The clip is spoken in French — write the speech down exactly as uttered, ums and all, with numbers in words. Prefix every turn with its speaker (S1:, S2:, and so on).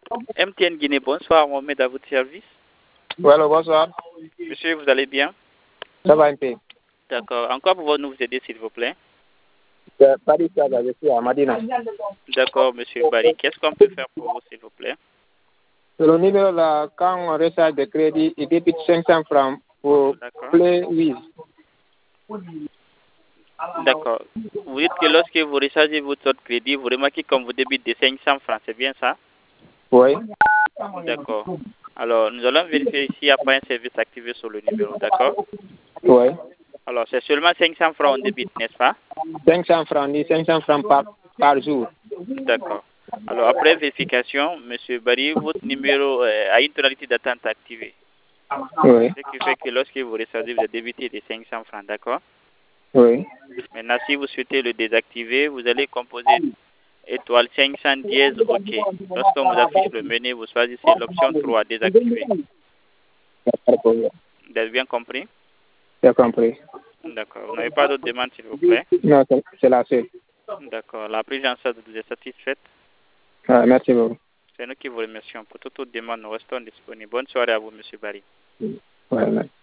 S1: M T N Guinée, bonsoir, Mohamed à votre service.
S2: Oui, alors bonsoir.
S1: Monsieur, vous allez bien?
S2: Ça va un peu.
S1: D'accord. En quoi pouvons-nous vous aider, s'il vous plaît?
S2: C'est Paris, ça va, je suis à Madina.
S1: D'accord, monsieur Barry. Qu'est-ce qu'on peut faire pour vous, s'il vous plaît?
S2: Le numéro là, quand on recharge de crédit, il débite cinq cents francs pour Play Wiz.
S1: D'accord. Vous dites que lorsque vous rechargez votre crédit, vous remarquez qu'on vous débite de cinq cents francs, c'est bien ça?
S2: Oui.
S1: D'accord. Alors, nous allons vérifier ici, il n'y a pas un service activé sur le numéro, d'accord?
S2: Oui.
S1: Alors, c'est seulement cinq cents francs en débit, n'est-ce pas?
S2: cinq cents francs, ni cinq cents francs par, par jour.
S1: D'accord. Alors, après vérification, monsieur Barry, votre numéro euh, a une tonalité d'attente activée.
S2: Oui.
S1: Ce qui fait que lorsque vous recevez, vous êtes débité de cinq cents francs, d'accord?
S2: Oui.
S1: Maintenant, si vous souhaitez le désactiver, vous allez composer étoile cinq cents dièse OK. Lorsqu'on vous affiche le menu, vous choisissez l'option trois, désactiver. Vous avez bien compris?
S2: J'ai compris.
S1: D'accord. Vous n'avez pas d'autres demandes, s'il vous plaît?
S2: Non, c'est la seule.
S1: D'accord. La prise en charge vous est satisfaite?
S2: Ah, merci beaucoup.
S1: C'est nous qui vous remercions. Pour toute autre demande, nous restons disponibles. Bonne soirée à vous, monsieur Barry.
S2: Ouais, ouais.